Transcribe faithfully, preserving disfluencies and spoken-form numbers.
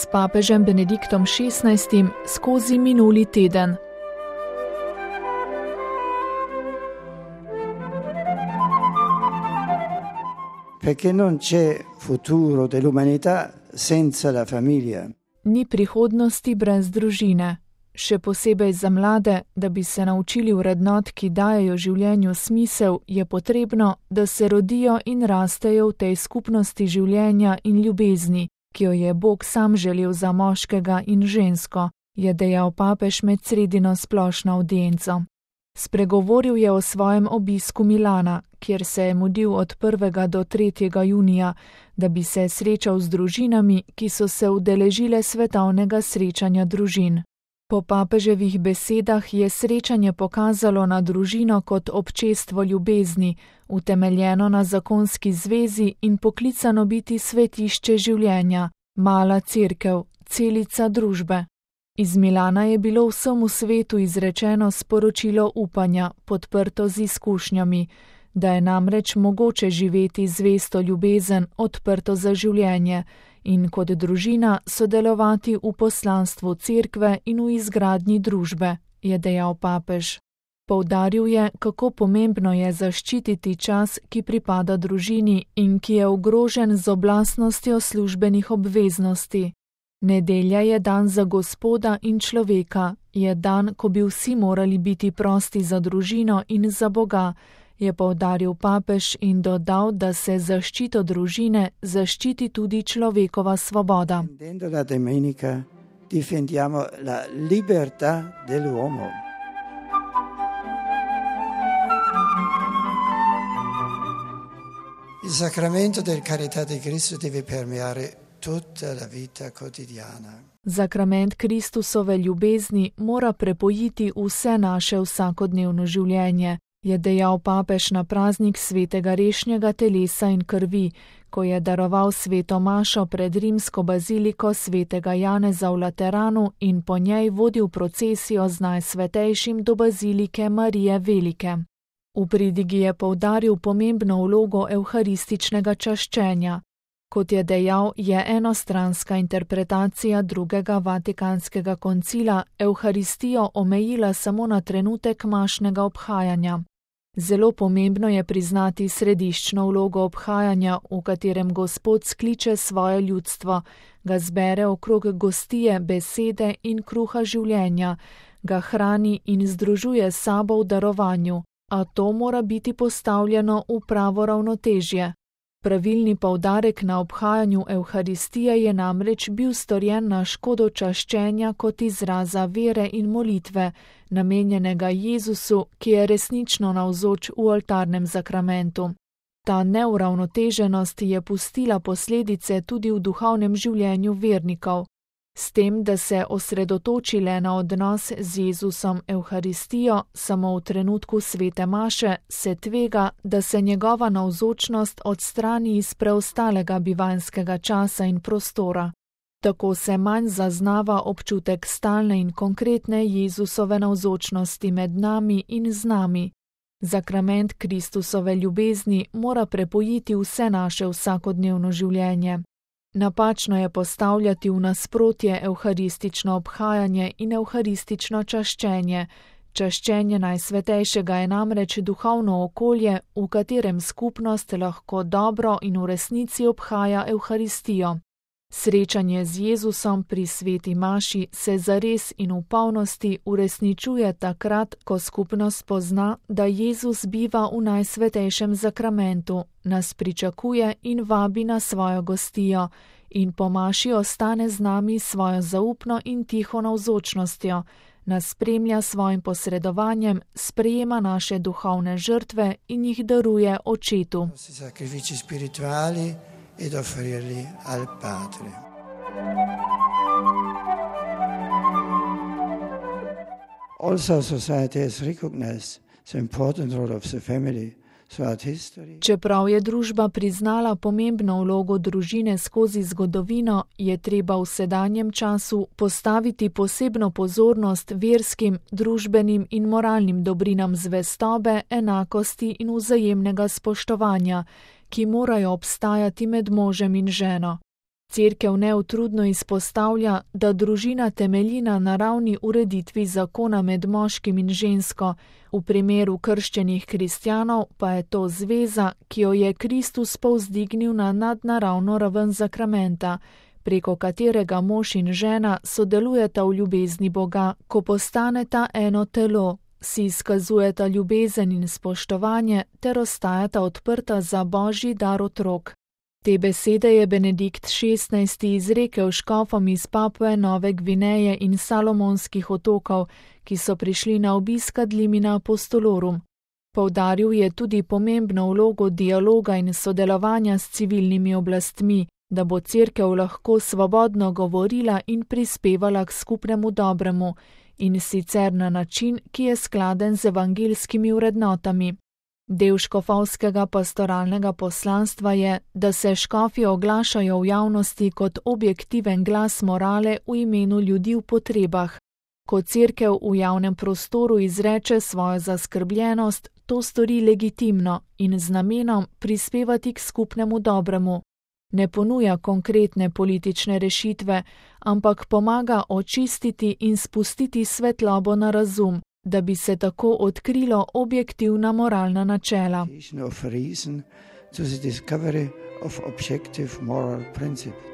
s papežem Benediktom šestnajstim skozi minuli teden. Perché non c'è futuro dell'umanità senza la famiglia. Ni prihodnosti brez družine. Še posebej za mlade, da bi se naučili vrednot, ki dajejo življenju smisel, je potrebno, da se rodijo in rastejo v tej skupnosti življenja in ljubezni, ki jo je Bog sam želel za moškega in žensko, je dejal papež med sredino splošno avdienco. Spregovoril je o svojem obisku Milana, kjer se je mudil od prvega do tretjega junija, da bi se srečal z družinami, ki so se udeležile svetovnega srečanja družin. Po papeževih besedah je srečanje pokazalo na družino kot občestvo ljubezni, utemeljeno na zakonski zvezi in poklicano biti svetišče življenja, mala cerkev, celica družbe. Iz Milana je bilo vsemu svetu izrečeno sporočilo upanja, podprto z izkušnjami, da je namreč mogoče živeti zvesto ljubezen, odprto za življenje, in kot družina sodelovati v poslanstvu cerkve in v izgradnji družbe, je dejal papež. Poudaril je, kako pomembno je zaščititi čas, ki pripada družini in ki je ogrožen z oblastnostjo službenih obveznosti. Nedelja je dan za Gospoda in človeka, je dan, ko bi vsi morali biti prosti za družino in za Boga, je poudaril papež in dodal, da se zaščito družine zaščiti tudi človekova svoboda. La domenica difendiamo la libertà dell'uomo. Il sacramento del carità di Cristo deve permeare tutta la vita quotidiana. Zakrament Kristusove ljubezni mora prepojiti vse naše vsakodnevno življenje, je dejal papež na praznik svetega rešnjega telesa in krvi, ko je daroval sveto mašo pred rimsko baziliko svetega Janeza v Lateranu in po njej vodil procesijo z najsvetejšim do bazilike Marije Velike. V pridigi je poudaril pomembno vlogo evharističnega čaščenja. Kot je dejal, je enostranska interpretacija drugega vatikanskega koncila evharistijo omejila samo na trenutek mašnega obhajanja. Zelo pomembno je priznati središčno vlogo obhajanja, v katerem Gospod skliče svoje ljudstvo, ga zbere okrog gostije, besede in kruha življenja, ga hrani in združuje s sabo v darovanju, a to mora biti postavljeno v pravo ravnotežje. Pravilni poudarek na obhajanju evharistije je namreč bil storjen na škodo čaščenja kot izraza vere in molitve, namenjenega Jezusu, ki je resnično navzoč v oltarnem zakramentu. Ta neuravnoteženost je pustila posledice tudi v duhovnem življenju vernikov. S tem, da se osredotoči le na odnos z Jezusom evharistijo samo v trenutku svete maše, se tvega, da se njegova navzočnost odstrani iz preostalega bivanjskega časa in prostora. Tako se manj zaznava občutek stalne in konkretne Jezusove navzočnosti med nami in z nami. Zakrament Kristusove ljubezni mora prepojiti vse naše vsakodnevno življenje. Napačno je postavljati v nasprotje evharistično obhajanje in evharistično čaščenje. Čaščenje najsvetejšega je namreč duhovno okolje, v katerem skupnost lahko dobro in v resnici obhaja evharistijo. Srečanje z Jezusom pri sveti maši se zares in v polnosti uresničuje takrat, ko skupnost spozna, da Jezus biva v najsvetejšem zakramentu, nas pričakuje in vabi na svojo gostijo in po maši ostane z nami svojo zaupno in tiho navzočnostjo, nas spremlja svojim posredovanjem, sprejema naše duhovne žrtve in jih daruje Očetu. Ed offrirli al Padre. Also society has recognized the important role of the family throughout history. Čeprav je družba priznala pomembno vlogo družine skozi zgodovino, je treba v sedanjem času postaviti posebno pozornost verskim, družbenim in moralnim dobrinam zvestobe, enakosti in vzajemnega spoštovanja, ki morajo obstajati med možem in ženo. Cerkev neutrudno izpostavlja, da družina temelji na naravni ureditvi zakona med moškim in žensko, v primeru krščenih kristjanov pa je to zveza, ki jo je Kristus povzdignil na nadnaravno raven sakramenta, preko katerega mož in žena sodelujeta v ljubezni Boga, ko postaneta eno telo, si izkazujeta ljubezen in spoštovanje ter ostajata odprta za Božji dar otrok. Te besede je Benedikt šestnajsti izrekel škofom iz Papue Nove Gvineje in Salomonskih otokov, ki so prišli na obisk ad limina apostolorum. Poudaril je tudi pomembno vlogo dialoga in sodelovanja s civilnimi oblastmi, da bo Cerkev lahko svobodno govorila in prispevala k skupnemu dobremu, in sicer na način, ki je skladen z evangeljskimi vrednotami. Del škofovskega pastoralnega poslanstva je, da se škofi oglašajo v javnosti kot objektiven glas morale v imenu ljudi v potrebah. Ko Cerkev v javnem prostoru izreče svojo zaskrbljenost, to stori legitimno in z namenom prispevati k skupnemu dobremu. Ne ponuja konkretne politične rešitve, ampak pomaga očistiti in spustiti svetlobo na razum, da bi se tako odkrilo objektivna moralna načela. To the discovery of objective moral principles.